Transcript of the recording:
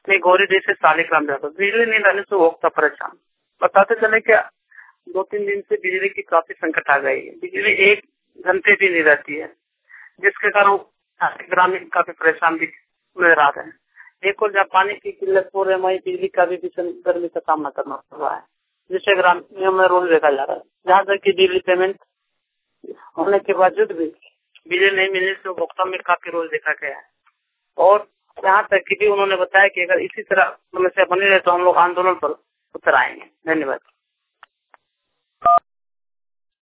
मैं गौरीडीह से सालिग्राम जाता हूँ। बिजली नहीं रहने से उपभोक्ता परेशान। बताते चले क्या 2-3 दिन से बिजली की काफी संकट आ गई है। बिजली 1 घंटे भी नहीं रहती है, जिसके कारण ग्रामीण काफी परेशान भी नजर आ रहे हैं। एक और जहाँ पानी की किल्लत हो रही है, वहीं बिजली का भी भीषण गर्मी का सामना करना पड़ रहा है, जिससे ग्रामीण में रोल देखा जा रहा है। जहाँ तक की बिजली पेमेंट होने के बावजूद भी बिजली नहीं मिलने से उपभोक्ता में काफी रोल देखा गया है। और यहाँ तक कि भी उन्होंने बताया कि अगर इसी तरह समस्या बनी रहे तो हम लोग आंदोलन पर उतर आएंगे। धन्यवाद।